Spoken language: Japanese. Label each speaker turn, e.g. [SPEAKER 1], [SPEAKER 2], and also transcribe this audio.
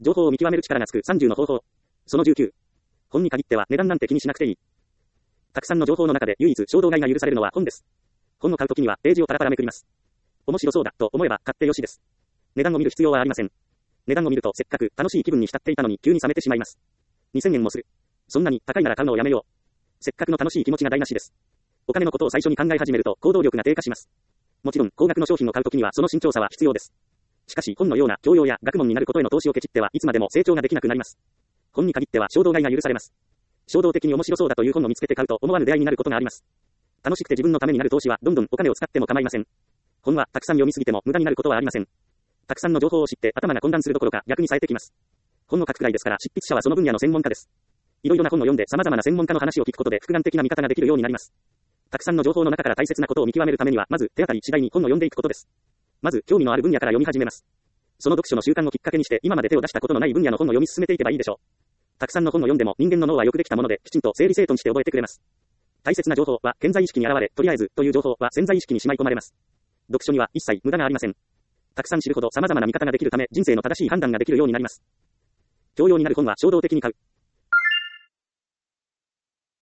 [SPEAKER 1] 情報を見極める力がつく30の方法。その19。本に限っては値段なんて気にしなくていい。たくさんの情報の中で唯一衝動買いが許されるのは本です。本を買うときにはページをパラパラめくります。面白そうだと思えば買ってよしです。値段を見る必要はありません。値段を見るとせっかく楽しい気分に浸っていたのに急に冷めてしまいます。2000円もする。そんなに高いなら買うのをやめよう。せっかくの楽しい気持ちが台無しです。お金のことを最初に考え始めると行動力が低下します。もちろん高額の商品を買うときにはその慎重さは必要です。しかし本のような教養や学問になることへの投資をケチってはいつまでも成長ができなくなります。本に限っては衝動買いが許されます。衝動的に面白そうだという本を見つけて買うと思わぬ出会いになることがあります。楽しくて自分のためになる投資はどんどんお金を使っても構いません。本はたくさん読みすぎても無駄になることはありません。たくさんの情報を知って頭が混乱するどころか逆に冴えてきます。本を書くくらいですから執筆者はその分野の専門家です。いろいろな本を読んで様々な専門家の話を聞くことで複眼的な見方ができるようになります。たくさんの情報の中から大切なことを見極めるためにはまず手当たり次第に本を読んでいくことです。まず興味のある分野から読み始めます。その読書の習慣をきっかけにして今まで手を出したことのない分野の本を読み進めていけばいいでしょう。たくさんの本を読んでも人間の脳はよくできたものできちんと整理整頓して覚えてくれます。大切な情報は顕在意識に現れ、とりあえずという情報は潜在意識にしまい込まれます。読書には一切無駄がありません。たくさん知るほど様々な見方ができるため人生の正しい判断ができるようになります。教養になる本は衝動的に買う。